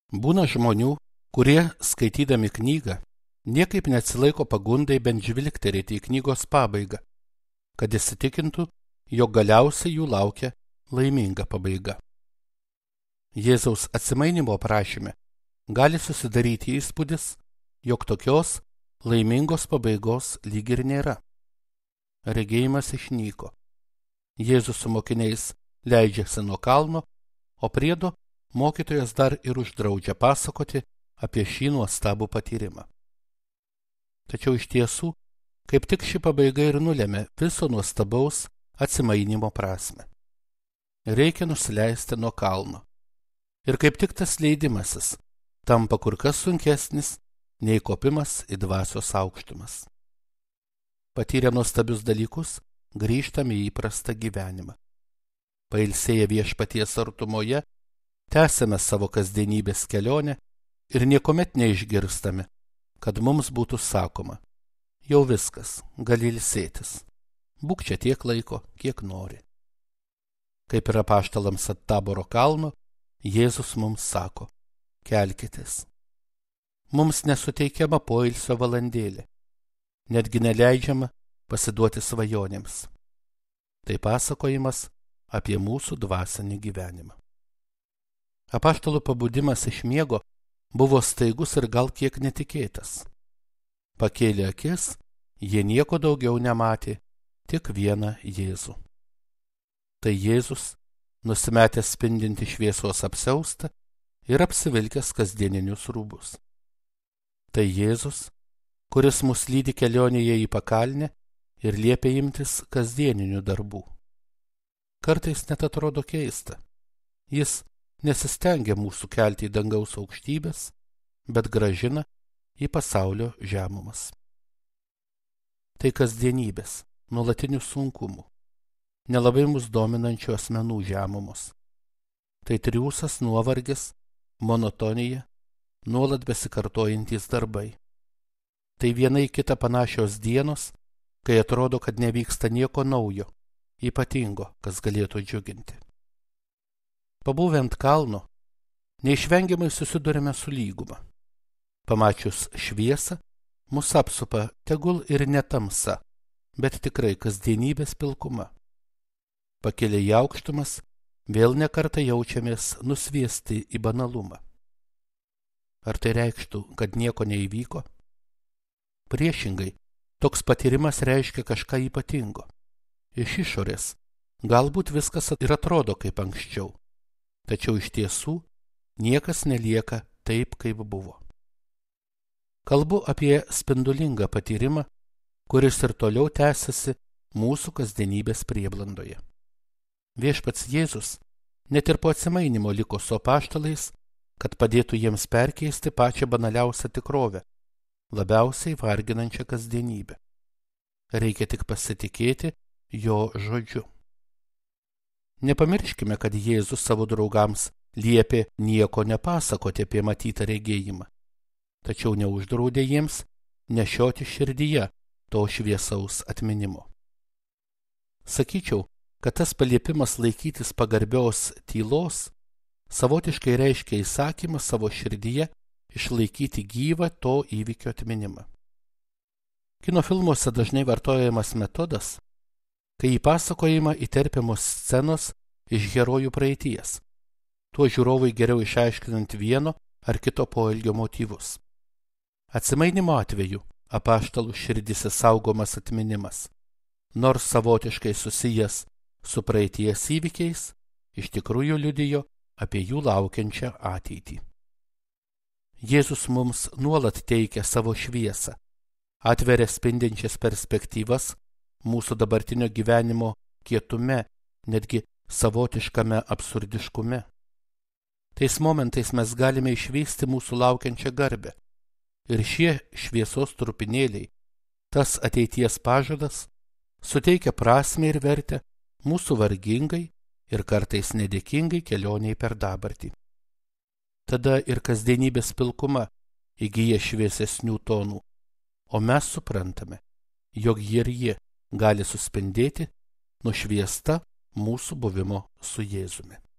Būna žmonių, kurie, skaitydami knygą, niekaip neatsilaiko pagundai bent žvilgterėti į knygos pabaigą, kad įsitikintų, jog galiausiai jų laukia laiminga pabaiga. Jėzaus atsimainymo prašyme gali susidaryti įspūdis, jog tokios laimingos pabaigos lyg ir nėra. Regėjimas išnyko. Jėzus su mokiniais leidžiasi nuo kalno, o priedo mokytojas dar ir uždraudžia pasakoti apie šį nuostabų patyrimą. Tačiau iš tiesų, kaip tik ši pabaiga ir nulėmė viso nuostabaus atsimainymo prasme. Reikia nusileisti nuo kalno. Ir kaip tik tas leidimasis tampa kur kas sunkesnis nei kopimas į dvasios aukštumas. Patyrę nuostabius dalykus, grįžtame į įprastą gyvenimą. Pailsėję viešpaties artumoje, tęsime savo kasdienybės kelionę ir niekuomet neišgirstame, kad mums būtų sakoma: jau viskas, gali ilsėtis, būk čia tiek laiko, kiek nori. Kaip ir apaštalams ant Taboro kalno, Jėzus mums sako: kelkitės. Mums nesuteikiama poilsio valandėlė, netgi neleidžiama pasiduoti svajonėms. Tai pasakojimas apie mūsų dvasinį gyvenimą. Apaštalų pabudimas iš miego buvo staigus ir gal kiek netikėtas. Pakėlė akis, jie nieko daugiau nematė, tik vieną Jėzų. Tai Jėzus, nusimetęs spindinti šviesos apsiaustą ir apsivilkęs kasdieninius rūbus. Tai Jėzus, kuris mus lydi kelionėje į pakalnę ir liepia imtis kasdieninių darbų. Kartais net atrodo keista. Jis nesistengia mūsų kelti į dangaus aukštybės, bet grąžina į pasaulio žemumas. Tai kasdienybės, nuolatinių sunkumų, nelabai mus dominančių asmenų žemumos. Tai triūsas, nuovargis, monotonija, nuolat besikartojantys darbai. Tai viena į kitą panašios dienos, kai atrodo, kad nevyksta nieko naujo, ypatingo, kas galėtų džiuginti. Pabuvę ant kalno, neišvengiamai susidurime su lyguma. Pamačius šviesą, mus apsupa tegul ir ne tamsa, bet tikrai kasdienybės pilkuma. Pakėlę į aukštumas, vėl nekartą jaučiamės nusviesti į banalumą. Ar tai reikštų, kad nieko neįvyko? Priešingai, toks patyrimas reiškia kažką ypatingo. Iš išorės galbūt viskas ir atrodo kaip anksčiau, tačiau iš tiesų niekas nelieka taip, kaip buvo. Kalbu apie spindulingą patyrimą, kuris ir toliau tęsiasi mūsų kasdienybės prieblandoje. Viešpats Jėzus net ir po atsimainymo liko su apaštalais, kad padėtų jiems perkeisti pačią banaliausią tikrovę, labiausiai varginančią kasdienybę. Reikia tik pasitikėti jo žodžiu. Nepamirškime, kad Jėzus savo draugams liepė nieko nepasakoti apie matytą regėjimą, tačiau neuždraudė jiems nešioti širdyje to šviesaus atminimo. Sakyčiau, kad tas paliepimas laikytis pagarbios tylos savotiškai reiškia įsakymą savo širdyje išlaikyti gyvą to įvykio atminimą. Kino filmuose dažnai vartojamas metodas, kai į pasakojimą įterpiamos scenos iš herojų praeities, tuo žiūrovui geriau išaiškinant vieno ar kito poelgio motyvus. Atsimainymo atveju apaštalų širdise saugomas atminimas, nors savotiškai susijęs su praeities įvykiais, iš tikrųjų liudijo apie jų laukiančią ateitį. Jėzus mums nuolat teikia savo šviesą, atveria spindinčias perspektyvas mūsų dabartinio gyvenimo kietume, netgi savotiškame absurdiškume. Tais momentais mes galime išvysti mūsų laukiančią garbę. Ir šie šviesos trupinėliai, tas ateities pažadas, suteikia prasmę ir vertę mūsų vargingai ir kartais nedėkingai kelioniai per dabartį. Tada ir kasdienybės pilkuma įgyja šviesesnių tonų, o mes suprantame, jog ji gali suspindėti nušviesta mūsų buvimo su Jėzumi.